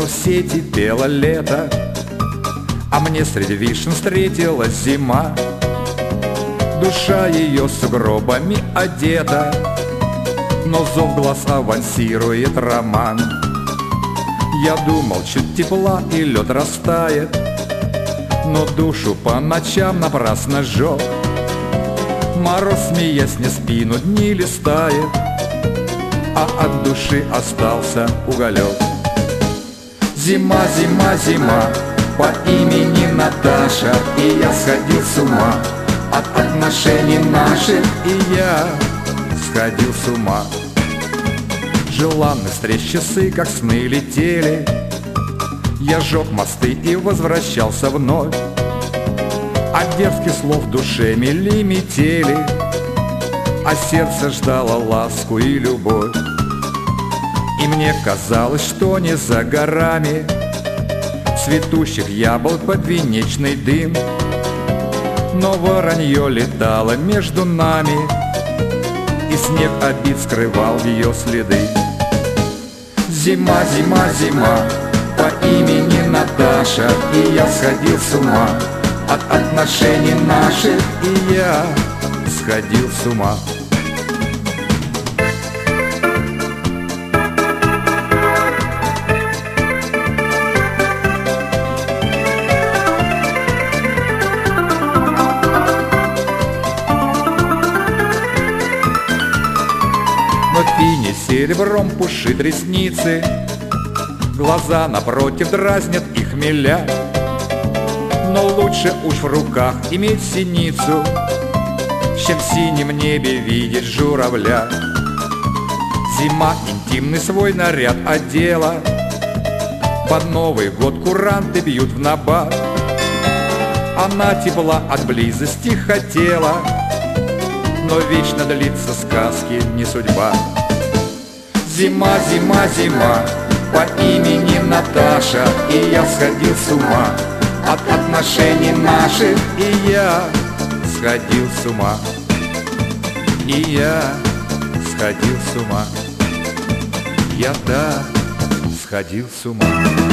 но в сети пело лето, а мне среди вишен встретилась зима. Душа ее сугробами одета, но зов глаз авансирует роман. Я думал, чуть тепла и лед растает, но душу по ночам напрасно сжег. Мороз, смеясь, мне спину дни листает, а от души остался уголек. Зима, зима, зима по имени Наташа, и я сходил с ума от отношений наших, и я сходил с ума. Желанных встреч часы, как сны, летели. Я жег мосты и возвращался вновь, а дерзких слов в душе мели метели, а сердце ждало ласку и любовь. И мне казалось, что не за горами цветущих яблок подвенечный дым, но воронье летало между нами, и снег обид скрывал ее следы. Зима, зима, зима по имени Наташа, и я сходил с ума от отношений наших, и я сходил с ума. Но фини серебром пушит ресницы, глаза напротив дразнят и хмеля. Но лучше уж в руках иметь синицу, чем в синем небе видеть журавля. Зима интимный свой наряд одела, под Новый год куранты бьют в набат. Она тепла от близости хотела, но вечно длится сказки не судьба. Зима, зима, зима по имени Наташа, и я сходил с ума от отношений наших, и я сходил с ума, и я сходил с ума, я, да, сходил с ума.